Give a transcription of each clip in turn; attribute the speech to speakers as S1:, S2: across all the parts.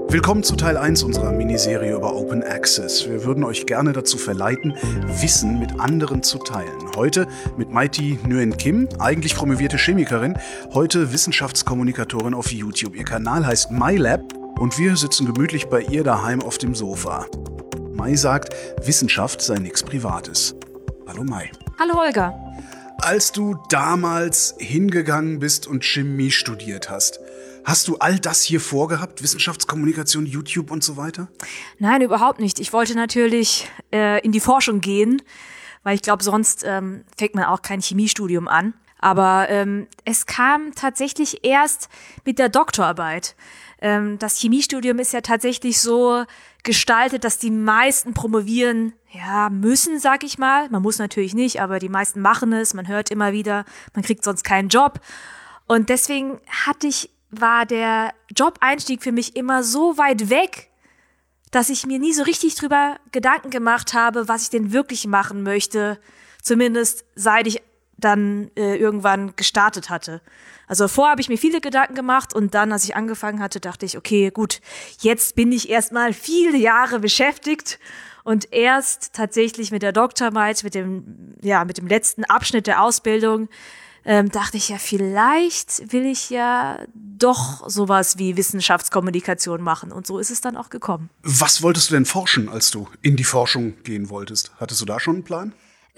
S1: Willkommen zu Teil 1 unserer Miniserie über Open Access. Wir würden euch gerne dazu verleiten, Wissen mit anderen zu teilen. Heute mit Maiti Nguyen Kim, eigentlich promovierte Chemikerin, heute Wissenschaftskommunikatorin auf YouTube. Ihr Kanal heißt MyLab und wir sitzen gemütlich bei ihr daheim auf dem Sofa. Mai sagt, Wissenschaft sei nichts Privates. Hallo Mai.
S2: Hallo Holger.
S1: Als du damals hingegangen bist und Chemie studiert hast, hast du all das hier vorgehabt? Wissenschaftskommunikation, YouTube und so weiter?
S2: Nein, überhaupt nicht. Ich wollte natürlich in die Forschung gehen, weil ich glaube, sonst fängt man auch kein Chemiestudium an. Aber es kam tatsächlich erst mit der Doktorarbeit. Das Chemiestudium ist ja tatsächlich so gestaltet, dass die meisten promovieren müssen, sag ich mal. Man muss natürlich nicht, aber die meisten machen es. Man hört immer wieder, man kriegt sonst keinen Job. Und deswegen war der Job-Einstieg für mich immer so weit weg, dass ich mir nie so richtig drüber Gedanken gemacht habe, was ich denn wirklich machen möchte. Zumindest seit ich dann irgendwann gestartet hatte. Also vorher habe ich mir viele Gedanken gemacht und dann, als ich angefangen hatte, dachte ich, okay, gut, jetzt bin ich erstmal viele Jahre beschäftigt und erst tatsächlich mit der Doktorarbeit, mit dem letzten Abschnitt der Ausbildung, dachte ich vielleicht will ich ja doch sowas wie Wissenschaftskommunikation machen. Und so ist es dann auch gekommen.
S1: Was wolltest du denn forschen, als du in die Forschung gehen wolltest? Hattest du da schon einen Plan?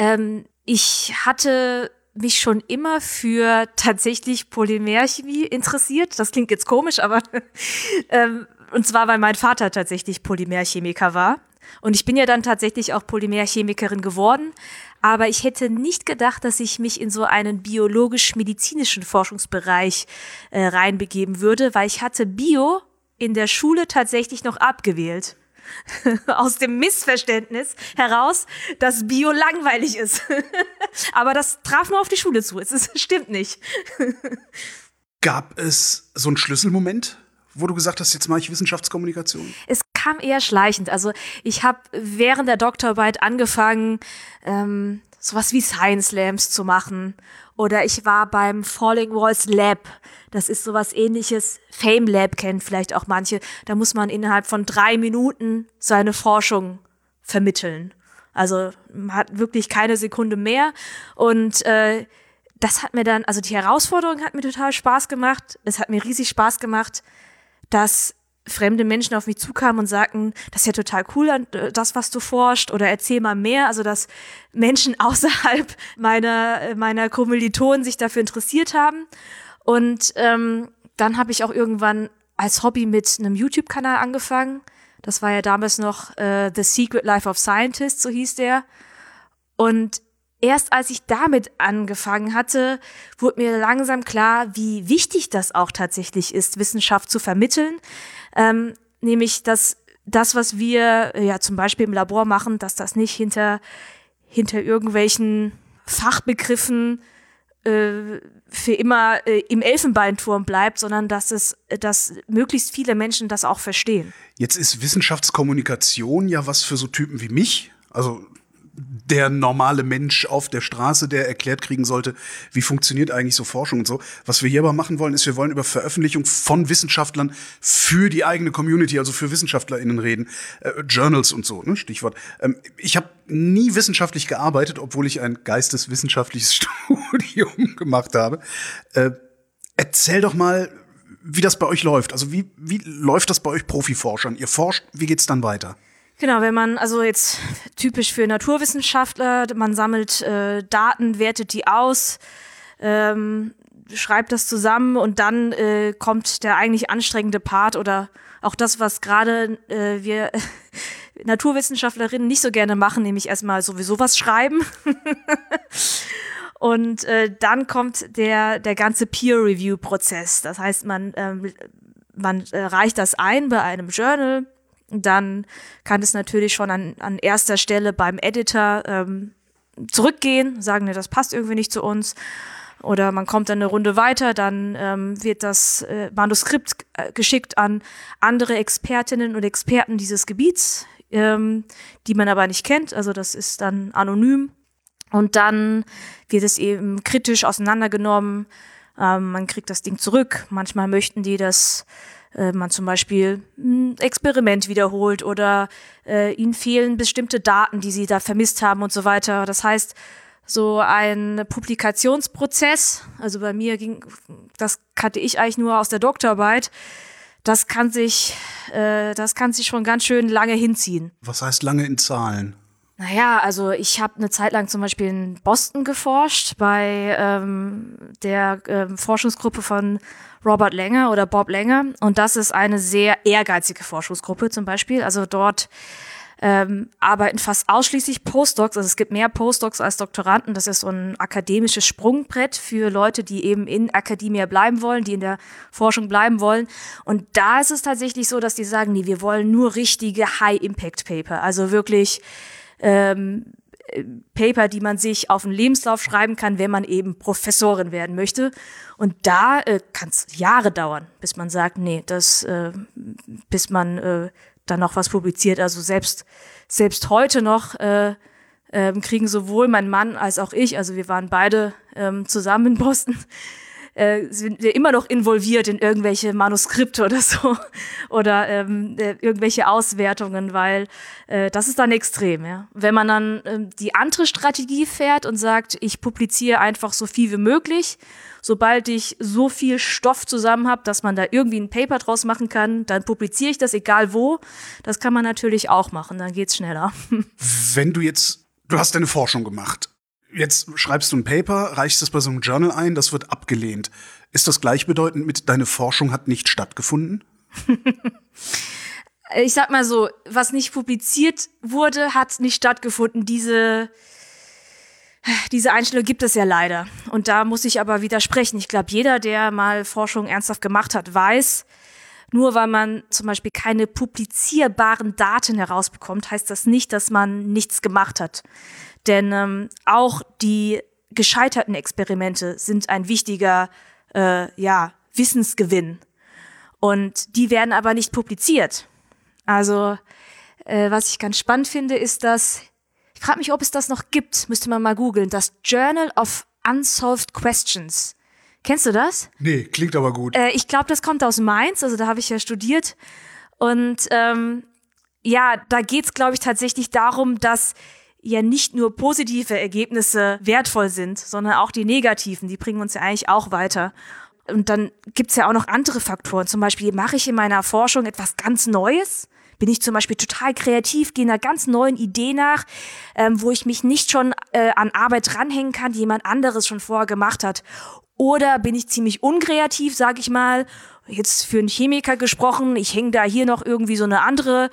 S2: Ich hatte mich schon immer für tatsächlich Polymerchemie interessiert. Das klingt jetzt komisch, aber und zwar, weil mein Vater tatsächlich Polymerchemiker war. Und ich bin ja dann tatsächlich auch Polymerchemikerin geworden. Aber ich hätte nicht gedacht, dass ich mich in so einen biologisch-medizinischen Forschungsbereich reinbegeben würde, weil ich hatte Bio in der Schule tatsächlich noch abgewählt. Aus dem Missverständnis heraus, dass Bio langweilig ist. Aber das traf nur auf die Schule zu. Es stimmt nicht.
S1: Gab es so einen Schlüsselmoment, wo du gesagt hast, jetzt mache ich Wissenschaftskommunikation?
S2: Es kam eher schleichend. Also ich habe während der Doktorarbeit angefangen, sowas wie Science Slams zu machen. Oder ich war beim Falling Walls Lab. Das ist sowas Ähnliches. Fame Lab kennen vielleicht auch manche. Da muss man innerhalb von 3 Minuten seine Forschung vermitteln. Also man hat wirklich keine Sekunde mehr. Und das hat mir dann, also die Herausforderung hat mir total Spaß gemacht. Es hat mir riesig Spaß gemacht, dass fremde Menschen auf mich zukamen und sagten, das ist ja total cool, das, was du forschst, oder erzähl mal mehr. Also, dass Menschen außerhalb meiner Kommilitonen sich dafür interessiert haben. Und dann habe ich auch irgendwann als Hobby mit einem YouTube-Kanal angefangen. Das war ja damals noch The Secret Life of Scientists, so hieß der. Und erst als ich damit angefangen hatte, wurde mir langsam klar, wie wichtig das auch tatsächlich ist, Wissenschaft zu vermitteln. Nämlich, dass das, was wir zum Beispiel im Labor machen, dass das nicht hinter irgendwelchen Fachbegriffen für immer im Elfenbeinturm bleibt, sondern dass möglichst viele Menschen das auch verstehen.
S1: Jetzt ist Wissenschaftskommunikation ja was für so Typen wie mich, also der normale Mensch auf der Straße, der erklärt kriegen sollte, wie funktioniert eigentlich so Forschung und so. Was wir hier aber machen wollen, ist, wir wollen über Veröffentlichung von Wissenschaftlern für die eigene Community, also für WissenschaftlerInnen reden. Journals und so, ne, Stichwort. Ich habe nie wissenschaftlich gearbeitet, obwohl ich ein geisteswissenschaftliches Studium gemacht habe. Erzähl doch mal, wie das bei euch läuft. Also wie läuft das bei euch Profiforschern? Ihr forscht, wie geht's dann weiter?
S2: Genau, wenn man, also jetzt typisch für Naturwissenschaftler, man sammelt Daten, wertet die aus, schreibt das zusammen und dann kommt der eigentlich anstrengende Part oder auch das, was gerade wir Naturwissenschaftlerinnen nicht so gerne machen, nämlich erstmal sowieso was schreiben. Und dann kommt der ganze Peer-Review-Prozess. Das heißt, man reicht das ein bei einem Journal. Dann kann es natürlich schon an erster Stelle beim Editor zurückgehen, sagen, ne, das passt irgendwie nicht zu uns. Oder man kommt dann eine Runde weiter, dann wird das Manuskript geschickt an andere Expertinnen und Experten dieses Gebiets, die man aber nicht kennt. Also das ist dann anonym. Und dann wird es eben kritisch auseinandergenommen, Man kriegt das Ding zurück. Manchmal möchten die, dass man zum Beispiel ein Experiment wiederholt oder ihnen fehlen bestimmte Daten, die sie da vermisst haben und so weiter. Das heißt, so ein Publikationsprozess, also bei mir das kannte ich eigentlich nur aus der Doktorarbeit, das kann sich schon ganz schön lange hinziehen.
S1: Was heißt lange in Zahlen?
S2: Naja, also ich habe eine Zeit lang zum Beispiel in Boston geforscht bei der Forschungsgruppe von Robert Langer oder Bob Langer. Und das ist eine sehr ehrgeizige Forschungsgruppe zum Beispiel. Also dort arbeiten fast ausschließlich Postdocs. Also es gibt mehr Postdocs als Doktoranden. Das ist so ein akademisches Sprungbrett für Leute, die eben in Akademia bleiben wollen, die in der Forschung bleiben wollen. Und da ist es tatsächlich so, dass die sagen, nee, wir wollen nur richtige High-Impact-Paper. Also wirklich Paper, die man sich auf einen Lebenslauf schreiben kann, wenn man eben Professorin werden möchte. Und da kann es Jahre dauern, bis man sagt, nee, bis man dann noch was publiziert. Also selbst heute noch kriegen sowohl mein Mann als auch ich, also wir waren beide zusammen in Boston, sind wir immer noch involviert in irgendwelche Manuskripte oder so oder irgendwelche Auswertungen, weil das ist dann extrem. Ja. Wenn man dann die andere Strategie fährt und sagt, ich publiziere einfach so viel wie möglich, sobald ich so viel Stoff zusammen habe, dass man da irgendwie ein Paper draus machen kann, dann publiziere ich das, egal wo. Das kann man natürlich auch machen, dann geht's schneller.
S1: Du hast deine Forschung gemacht. Jetzt schreibst du ein Paper, reichst es bei so einem Journal ein, das wird abgelehnt. Ist das gleichbedeutend mit, deine Forschung hat nicht stattgefunden?
S2: Ich sag mal so, was nicht publiziert wurde, hat nicht stattgefunden. Diese Einstellung gibt es ja leider. Und da muss ich aber widersprechen. Ich glaube, jeder, der mal Forschung ernsthaft gemacht hat, weiß, nur weil man zum Beispiel keine publizierbaren Daten herausbekommt, heißt das nicht, dass man nichts gemacht hat. Denn auch die gescheiterten Experimente sind ein wichtiger Wissensgewinn. Und die werden aber nicht publiziert. Also was ich ganz spannend finde, ist, dass, ich frage mich, ob es das noch gibt, müsste man mal googeln, das Journal of Unsolved Questions. Kennst du das?
S1: Nee, klingt aber gut.
S2: Ich glaube, das kommt aus Mainz, also da habe ich ja studiert. Und da geht's, glaube ich, tatsächlich darum, dass ja nicht nur positive Ergebnisse wertvoll sind, sondern auch die negativen, die bringen uns ja eigentlich auch weiter. Und dann gibt's ja auch noch andere Faktoren. Zum Beispiel, mache ich in meiner Forschung etwas ganz Neues? Bin ich zum Beispiel total kreativ, gehe einer ganz neuen Idee nach, wo ich mich nicht schon an Arbeit dranhängen kann, die jemand anderes schon vorher gemacht hat? Oder bin ich ziemlich unkreativ, sage ich mal, jetzt für einen Chemiker gesprochen, ich hänge da hier noch irgendwie so eine andere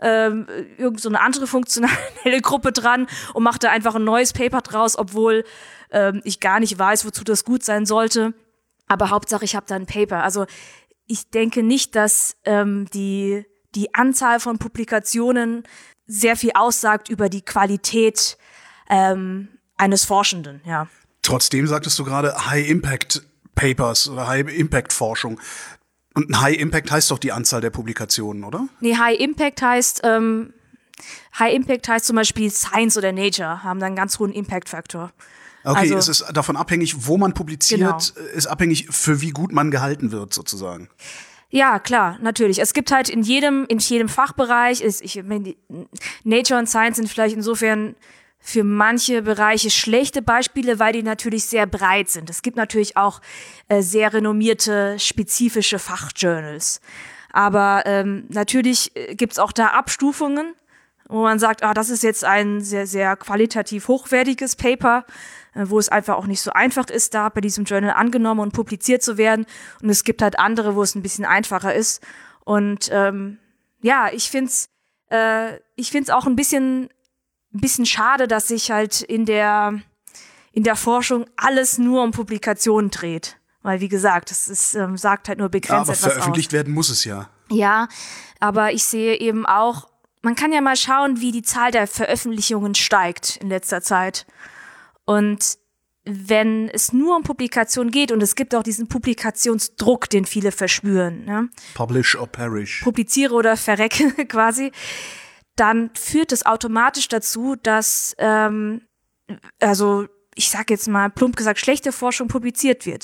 S2: funktionelle Gruppe dran und mache da einfach ein neues Paper draus, obwohl ich gar nicht weiß, wozu das gut sein sollte. Aber Hauptsache, ich habe da ein Paper. Also ich denke nicht, dass die Anzahl von Publikationen sehr viel aussagt über die Qualität eines Forschenden, ja.
S1: Trotzdem sagtest du gerade High-Impact-Papers oder High-Impact-Forschung. Und ein High-Impact heißt doch die Anzahl der Publikationen, oder?
S2: Nee, High-Impact heißt zum Beispiel Science oder Nature haben dann einen ganz hohen Impact-Faktor.
S1: Okay,
S2: also,
S1: es ist davon abhängig, wo man publiziert, genau. Ist abhängig, für wie gut man gehalten wird, sozusagen.
S2: Ja, klar, natürlich. Es gibt halt in jedem Fachbereich, Nature und Science sind vielleicht insofern für manche Bereiche schlechte Beispiele, weil die natürlich sehr breit sind. Es gibt natürlich auch sehr renommierte, spezifische Fachjournals. Aber natürlich gibt's auch da Abstufungen, wo man sagt, das ist jetzt ein sehr, sehr qualitativ hochwertiges Paper, wo es einfach auch nicht so einfach ist, da bei diesem Journal angenommen und publiziert zu werden. Und es gibt halt andere, wo es ein bisschen einfacher ist. Und ich find's auch ein bisschen schade, dass sich halt in der Forschung alles nur um Publikationen dreht. Weil, wie gesagt, es ist, sagt halt nur begrenzt etwas aus.
S1: Aber veröffentlicht werden muss es ja.
S2: Ja, aber ich sehe eben auch, man kann ja mal schauen, wie die Zahl der Veröffentlichungen steigt in letzter Zeit. Und wenn es nur um Publikation geht, und es gibt auch diesen Publikationsdruck, den viele verspüren, ne?
S1: Publish or perish.
S2: Publiziere oder verrecke quasi, dann führt es automatisch dazu, dass, ich sag jetzt mal plump gesagt, schlechte Forschung publiziert wird.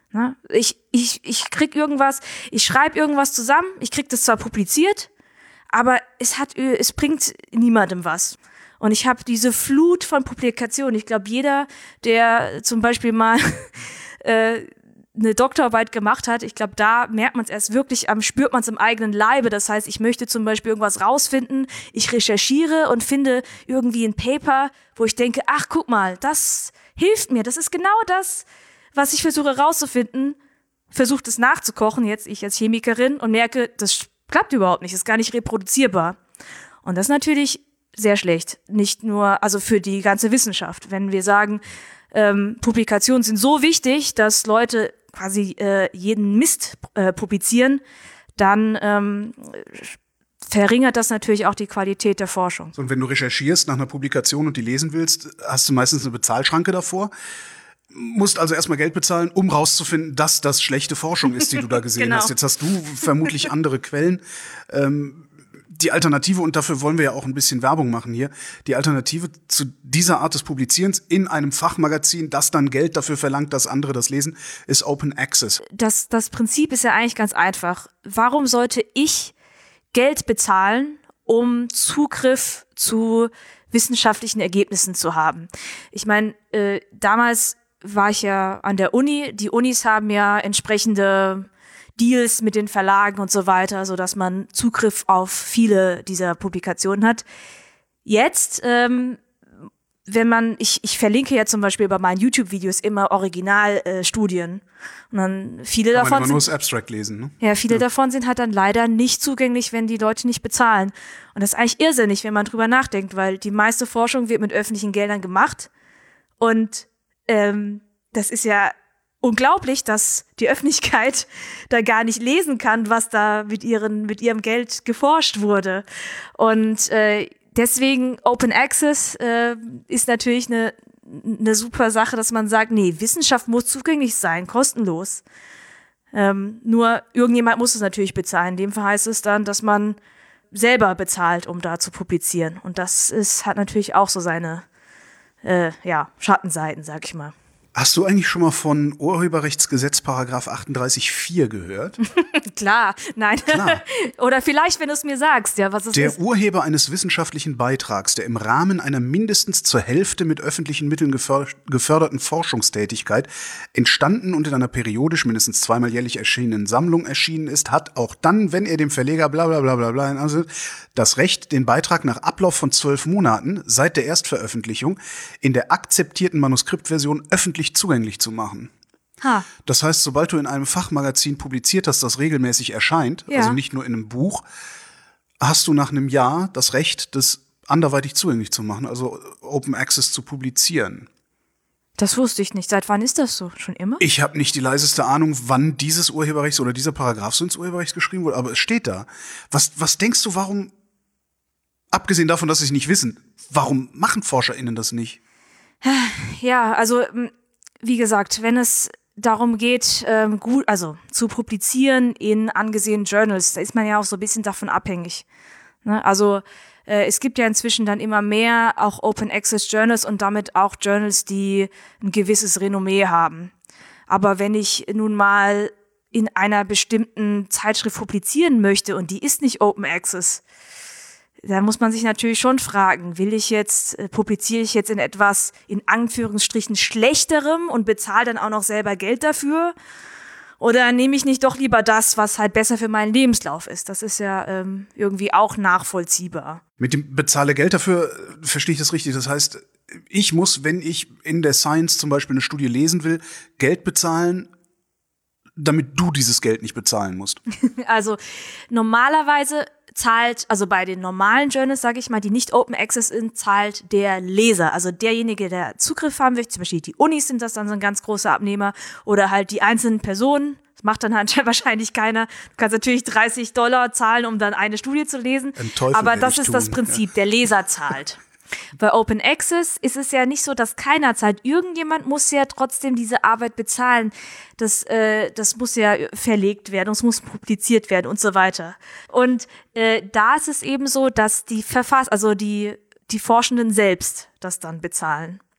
S2: Ne? Ich krieg irgendwas, ich schreibe irgendwas zusammen, ich krieg das zwar publiziert, aber es bringt niemandem was. Und ich habe diese Flut von Publikationen. Ich glaube, jeder, der zum Beispiel mal eine Doktorarbeit gemacht hat, ich glaube, da merkt man es erst wirklich, spürt man es im eigenen Leibe. Das heißt, ich möchte zum Beispiel irgendwas rausfinden, ich recherchiere und finde irgendwie ein Paper, wo ich denke, ach, guck mal, das hilft mir. Das ist genau das, was ich versuche rauszufinden. Versuche das nachzukochen, jetzt ich als Chemikerin, und merke, das klappt überhaupt nicht, ist gar nicht reproduzierbar. Und das ist natürlich sehr schlecht. Nicht nur, also für die ganze Wissenschaft. Wenn wir sagen, Publikationen sind so wichtig, dass Leute quasi jeden Mist publizieren, dann verringert das natürlich auch die Qualität der Forschung.
S1: Und wenn du recherchierst nach einer Publikation und die lesen willst, hast du meistens eine Bezahlschranke davor. Musst also erstmal Geld bezahlen, um rauszufinden, dass das schlechte Forschung ist, die du da gesehen
S2: Genau.
S1: hast. Jetzt hast du vermutlich andere Quellen. Die Alternative, und dafür wollen wir ja auch ein bisschen Werbung machen hier, die Alternative zu dieser Art des Publizierens in einem Fachmagazin, das dann Geld dafür verlangt, dass andere das lesen, ist Open Access.
S2: Das Prinzip ist ja eigentlich ganz einfach. Warum sollte ich Geld bezahlen, um Zugriff zu wissenschaftlichen Ergebnissen zu haben? Ich meine, damals war ich ja an der Uni. Die Unis haben ja entsprechende Deals mit den Verlagen und so weiter, so dass man Zugriff auf viele dieser Publikationen hat. Jetzt, ich verlinke ja zum Beispiel bei meinen YouTube-Videos immer Originalstudien. Und dann viele
S1: Kann
S2: davon
S1: man immer nur das Abstract lesen, ne?
S2: Ja, viele davon sind halt dann leider nicht zugänglich, wenn die Leute nicht bezahlen. Und das ist eigentlich irrsinnig, wenn man drüber nachdenkt, weil die meiste Forschung wird mit öffentlichen Geldern gemacht. Und das ist ja unglaublich, dass die Öffentlichkeit da gar nicht lesen kann, was da mit ihrem Geld geforscht wurde. Und deswegen Open Access ist natürlich eine super Sache, dass man sagt, nee, Wissenschaft muss zugänglich sein, kostenlos. Nur irgendjemand muss es natürlich bezahlen. In dem Fall heißt es dann, dass man selber bezahlt, um da zu publizieren. Und das hat natürlich auch so seine Schattenseiten, sag ich mal.
S1: Hast du eigentlich schon mal von Urheberrechtsgesetz Paragraph 38.4 gehört?
S2: Klar, nein.
S1: Klar.
S2: Oder vielleicht, wenn du es mir sagst, ja, was es ist.
S1: Der Urheber eines wissenschaftlichen Beitrags, der im Rahmen einer mindestens zur Hälfte mit öffentlichen Mitteln geförderten Forschungstätigkeit entstanden und in einer periodisch mindestens zweimal jährlich erschienenen Sammlung erschienen ist, hat auch dann, wenn er dem Verleger bla bla bla bla bla also das Recht, den Beitrag nach Ablauf von 12 Monaten seit der Erstveröffentlichung in der akzeptierten Manuskriptversion öffentlich zugänglich zu machen.
S2: Ha.
S1: Das heißt, sobald du in einem Fachmagazin publiziert hast, das regelmäßig erscheint,
S2: Ja.
S1: also nicht nur in einem Buch, hast du nach einem Jahr das Recht, das anderweitig zugänglich zu machen, also Open Access zu publizieren.
S2: Das wusste ich nicht. Seit wann ist das so? Schon immer?
S1: Ich habe nicht die leiseste Ahnung, wann dieses Urheberrechts oder dieser Paragraph so ins Urheberrecht geschrieben wurde, aber es steht da. Was denkst du, warum, abgesehen davon, dass sie es nicht wissen, warum machen ForscherInnen das nicht?
S2: Ja, also wie gesagt, wenn es darum geht, zu publizieren in angesehenen Journals, da ist man ja auch so ein bisschen davon abhängig. Ne? Also es gibt ja inzwischen dann immer mehr auch Open Access Journals und damit auch Journals, die ein gewisses Renommee haben. Aber wenn ich nun mal in einer bestimmten Zeitschrift publizieren möchte und die ist nicht Open Access, dann muss man sich natürlich schon fragen, publiziere ich jetzt in etwas in Anführungsstrichen Schlechterem und bezahle dann auch noch selber Geld dafür? Oder nehme ich nicht doch lieber das, was halt besser für meinen Lebenslauf ist? Das ist ja irgendwie auch nachvollziehbar.
S1: Mit dem bezahle Geld dafür verstehe ich das richtig. Das heißt, ich muss, wenn ich in der Science zum Beispiel eine Studie lesen will, Geld bezahlen, damit du dieses Geld nicht bezahlen musst.
S2: Also normalerweise also bei den normalen Journals, sage ich mal, die nicht Open Access sind, zahlt der Leser, also derjenige, der Zugriff haben möchte. Zum Beispiel die Unis sind das dann so ein ganz großer Abnehmer oder halt die einzelnen Personen. Das macht dann halt wahrscheinlich keiner. Du kannst natürlich $30 zahlen, um dann eine Studie zu lesen. Aber das ist das Prinzip, der Leser zahlt. Bei Open Access ist es ja nicht so, dass keiner zahlt. Irgendjemand muss ja trotzdem diese Arbeit bezahlen. Das muss ja verlegt werden, es muss publiziert werden und so weiter. Und da ist es eben so, dass die Forschenden selbst das dann bezahlen.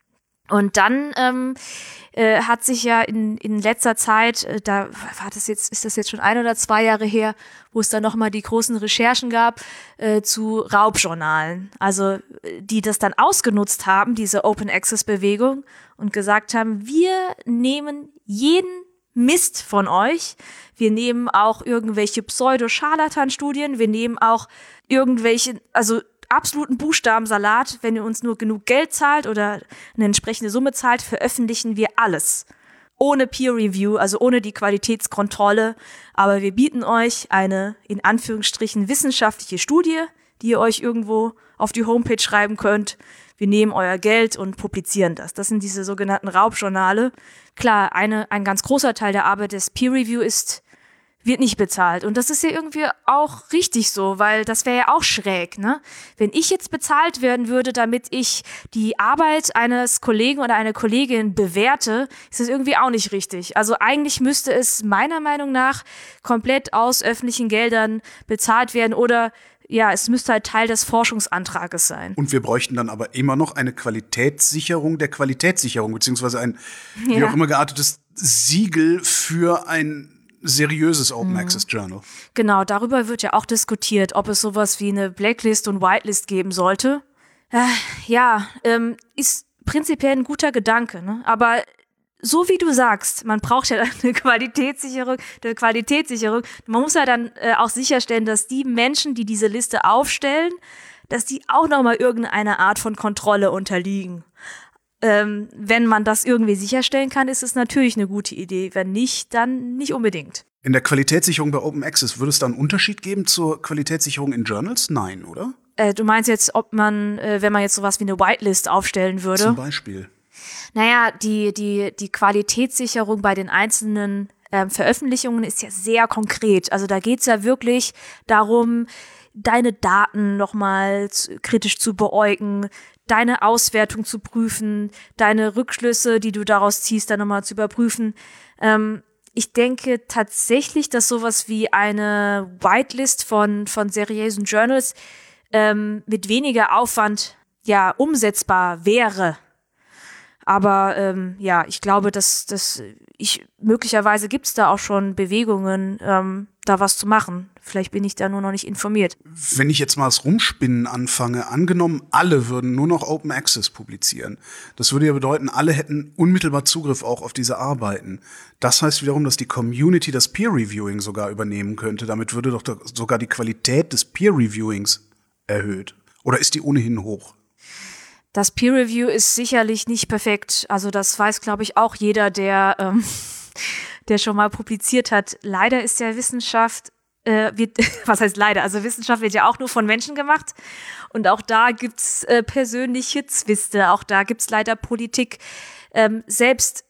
S2: Und dann hat sich ja in letzter Zeit, ist das jetzt schon 1 oder 2 Jahre her, wo es dann nochmal die großen Recherchen gab zu Raubjournalen. Also die das dann ausgenutzt haben, diese Open-Access-Bewegung, und gesagt haben, wir nehmen jeden Mist von euch. Wir nehmen auch irgendwelche Pseudo-Scharlatan-Studien, wir nehmen auch irgendwelche, also absoluten Buchstabensalat. Wenn ihr uns nur genug Geld zahlt oder eine entsprechende Summe zahlt, veröffentlichen wir alles. Ohne Peer Review, also ohne die Qualitätskontrolle. Aber wir bieten euch eine, in Anführungsstrichen, wissenschaftliche Studie, die ihr euch irgendwo auf die Homepage schreiben könnt. Wir nehmen euer Geld und publizieren das. Das sind diese sogenannten Raubjournale. Klar, ein ganz großer Teil der Arbeit des Peer Review wird nicht bezahlt. Und das ist ja irgendwie auch richtig so, weil das wäre ja auch schräg, ne? Wenn ich jetzt bezahlt werden würde, damit ich die Arbeit eines Kollegen oder einer Kollegin bewerte, ist das irgendwie auch nicht richtig. Also eigentlich müsste es meiner Meinung nach komplett aus öffentlichen Geldern bezahlt werden oder ja, es müsste halt Teil des Forschungsantrages sein.
S1: Und wir bräuchten dann aber immer noch eine Qualitätssicherung der Qualitätssicherung, beziehungsweise ein wie auch immer geartetes Siegel für ein seriöses Open Access Journal.
S2: Genau, darüber wird ja auch diskutiert, ob es sowas wie eine Blacklist und Whitelist geben sollte. Ist prinzipiell ein guter Gedanke, ne? Aber so wie du sagst, man braucht ja eine Qualitätssicherung. Man muss ja dann auch sicherstellen, dass die Menschen, die diese Liste aufstellen, dass die auch nochmal irgendeiner Art von Kontrolle unterliegen. Wenn man das irgendwie sicherstellen kann, ist es natürlich eine gute Idee. Wenn nicht, dann nicht unbedingt.
S1: In der Qualitätssicherung bei Open Access, würde es da einen Unterschied geben zur Qualitätssicherung in Journals? Nein, oder?
S2: Du meinst jetzt, ob man, wenn man jetzt sowas wie eine Whitelist aufstellen würde?
S1: Zum Beispiel.
S2: Naja, die Qualitätssicherung bei den einzelnen Veröffentlichungen ist ja sehr konkret. Also da geht's ja wirklich darum, deine Daten nochmal kritisch zu beäugen, deine Auswertung zu prüfen, deine Rückschlüsse, die du daraus ziehst, dann nochmal zu überprüfen. Ich denke tatsächlich, dass sowas wie eine Whitelist von seriösen Journals mit weniger Aufwand ja umsetzbar wäre. Aber ich glaube, dass möglicherweise gibt's da auch schon Bewegungen, da was zu machen. Vielleicht bin ich da nur noch nicht informiert.
S1: Wenn ich jetzt mal das Rumspinnen anfange, angenommen, alle würden nur noch Open Access publizieren. Das würde ja bedeuten, alle hätten unmittelbar Zugriff auch auf diese Arbeiten. Das heißt wiederum, dass die Community das Peer Reviewing sogar übernehmen könnte. Damit würde doch sogar die Qualität des Peer Reviewings erhöht. Oder ist die ohnehin hoch?
S2: Das Peer Review ist sicherlich nicht perfekt. Also das weiß, glaube ich, auch jeder, der schon mal publiziert hat. Leider ist ja Wissenschaft, was heißt leider? Also Wissenschaft wird ja auch nur von Menschen gemacht. Und auch da gibt's persönliche Zwiste. Auch da gibt's leider Politik. Es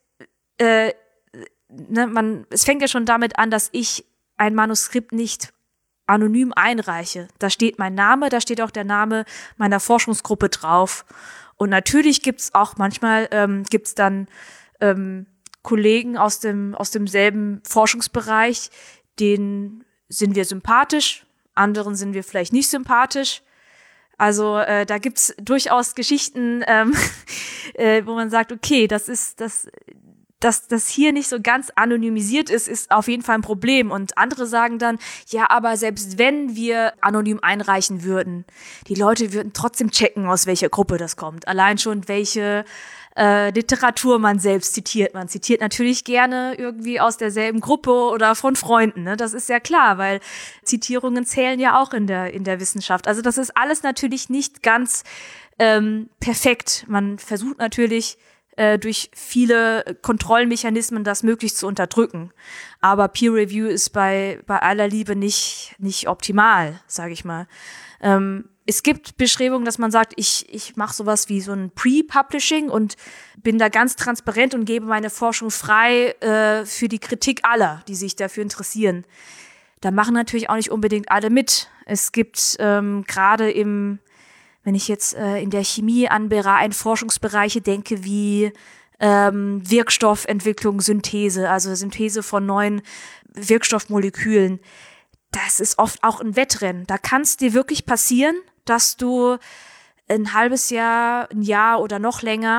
S2: fängt ja schon damit an, dass ich ein Manuskript nicht anonym einreiche. Da steht mein Name, da steht auch der Name meiner Forschungsgruppe drauf. Und natürlich gibt's auch manchmal gibt's dann Kollegen aus demselben Forschungsbereich, denen sind wir sympathisch, anderen sind wir vielleicht nicht sympathisch. Also da gibt's durchaus Geschichten, wo man sagt, okay, dass das hier nicht so ganz anonymisiert ist auf jeden Fall ein Problem. Und andere sagen dann, ja, aber selbst wenn wir anonym einreichen würden, die Leute würden trotzdem checken, aus welcher Gruppe das kommt. Allein schon, welche Literatur man selbst zitiert. Man zitiert natürlich gerne irgendwie aus derselben Gruppe oder von Freunden, ne? Das ist ja klar, weil Zitierungen zählen ja auch in der Wissenschaft. Also das ist alles natürlich nicht ganz perfekt. Man versucht natürlich durch viele Kontrollmechanismen das möglichst zu unterdrücken. Aber Peer Review ist bei aller Liebe nicht optimal, sage ich mal. Es gibt Bestrebungen, dass man sagt, ich mache sowas wie so ein Pre-Publishing und bin da ganz transparent und gebe meine Forschung frei für die Kritik aller, die sich dafür interessieren. Da machen natürlich auch nicht unbedingt alle mit. Es gibt gerade wenn ich jetzt in der Chemie an Forschungsbereiche denke, wie Wirkstoffentwicklung, Synthese, also Synthese von neuen Wirkstoffmolekülen, das ist oft auch ein Wettrennen. Da kann es dir wirklich passieren, dass du ein halbes Jahr, ein Jahr oder noch länger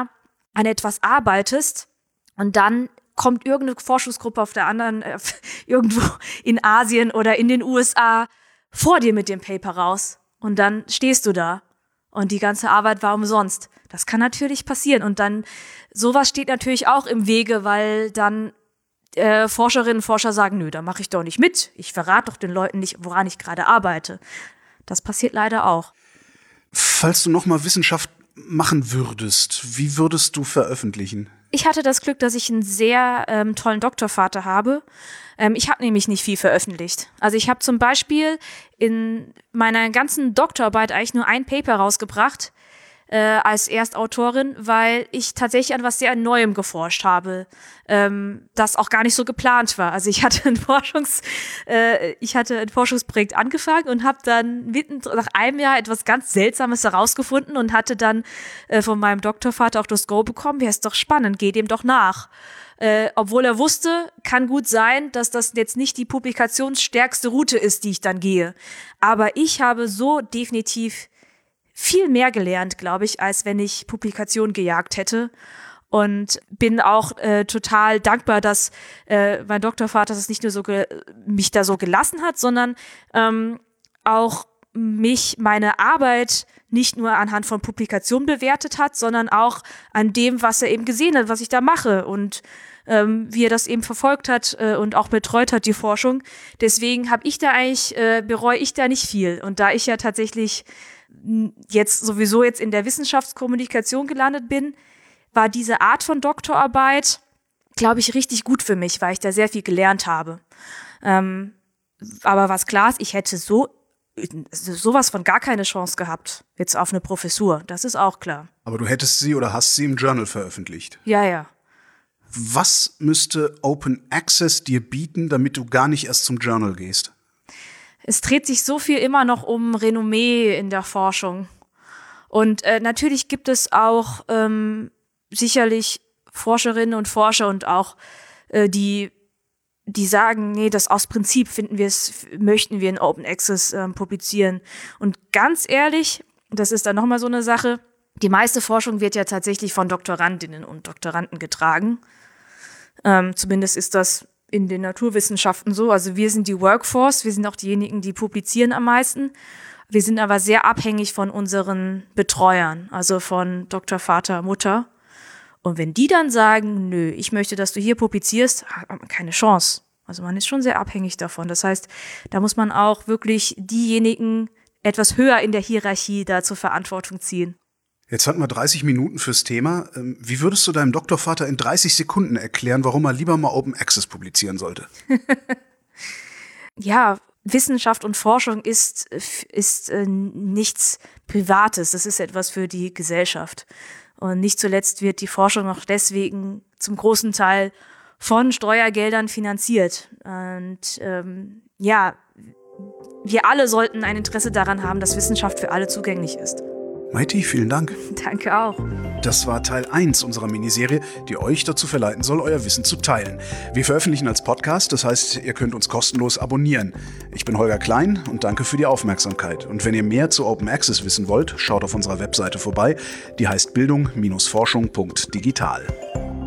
S2: an etwas arbeitest und dann kommt irgendeine Forschungsgruppe auf der anderen, irgendwo in Asien oder in den USA vor dir mit dem Paper raus. Und dann stehst du da und die ganze Arbeit war umsonst. Das kann natürlich passieren. Und dann, sowas steht natürlich auch im Wege, weil dann Forscherinnen und Forscher sagen, nö, da mache ich doch nicht mit. Ich verrate doch den Leuten nicht, woran ich gerade arbeite. Das passiert leider auch.
S1: Falls du nochmal Wissenschaft machen würdest, wie würdest du veröffentlichen?
S2: Ich hatte das Glück, dass ich einen sehr tollen Doktorvater habe. Ich habe nämlich nicht viel veröffentlicht. Also ich habe zum Beispiel in meiner ganzen Doktorarbeit eigentlich nur ein Paper rausgebracht als Erstautorin, weil ich tatsächlich an was sehr Neuem geforscht habe, das auch gar nicht so geplant war. Also ich hatte ein Forschungsprojekt angefangen und habe dann mitten nach einem Jahr etwas ganz Seltsames herausgefunden und hatte dann von meinem Doktorvater auch das Go bekommen, ja, ist doch spannend, geh dem doch nach. Obwohl er wusste, kann gut sein, dass das jetzt nicht die publikationsstärkste Route ist, die ich dann gehe. Aber ich habe so definitiv viel mehr gelernt, glaube ich, als wenn ich Publikationen gejagt hätte. Und bin auch total dankbar, dass mein Doktorvater das nicht nur so mich da so gelassen hat, sondern auch meine Arbeit nicht nur anhand von Publikationen bewertet hat, sondern auch an dem, was er eben gesehen hat, was ich da mache und wie er das eben verfolgt hat und auch betreut hat, die Forschung. Deswegen bereue ich da nicht viel. Und da ich ja tatsächlich jetzt in der Wissenschaftskommunikation gelandet bin, war diese Art von Doktorarbeit, glaube ich, richtig gut für mich, weil ich da sehr viel gelernt habe. Aber was klar ist, ich hätte sowas von gar keine Chance gehabt, jetzt auf eine Professur. Das ist auch klar.
S1: Aber du hättest sie oder hast sie im Journal veröffentlicht.
S2: Ja, ja.
S1: Was müsste Open Access dir bieten, damit du gar nicht erst zum Journal gehst?
S2: Es dreht sich so viel immer noch um Renommee in der Forschung. Und natürlich gibt es auch sicherlich Forscherinnen und Forscher und auch die sagen, nee, das aus Prinzip möchten wir in Open Access publizieren. Und ganz ehrlich, das ist dann nochmal so eine Sache, die meiste Forschung wird ja tatsächlich von Doktorandinnen und Doktoranden getragen. Zumindest ist das in den Naturwissenschaften so. Also wir sind die Workforce, wir sind auch diejenigen, die publizieren am meisten. Wir sind aber sehr abhängig von unseren Betreuern, also von Doktor, Vater, Mutter. Und wenn die dann sagen, nö, ich möchte, dass du hier publizierst, hat man keine Chance. Also man ist schon sehr abhängig davon. Das heißt, da muss man auch wirklich diejenigen etwas höher in der Hierarchie da zur Verantwortung ziehen.
S1: Jetzt hatten wir 30 Minuten fürs Thema. Wie würdest du deinem Doktorvater in 30 Sekunden erklären, warum er lieber mal Open Access publizieren sollte?
S2: Ja, Wissenschaft und Forschung ist nichts Privates. Das ist etwas für die Gesellschaft. Und nicht zuletzt wird die Forschung auch deswegen zum großen Teil von Steuergeldern finanziert. Und wir alle sollten ein Interesse daran haben, dass Wissenschaft für alle zugänglich ist.
S1: Maiti, vielen Dank.
S2: Danke auch.
S1: Das war Teil 1 unserer Miniserie, die euch dazu verleiten soll, euer Wissen zu teilen. Wir veröffentlichen als Podcast, das heißt, ihr könnt uns kostenlos abonnieren. Ich bin Holger Klein und danke für die Aufmerksamkeit. Und wenn ihr mehr zu Open Access wissen wollt, schaut auf unserer Webseite vorbei. Die heißt bildung-forschung.digital.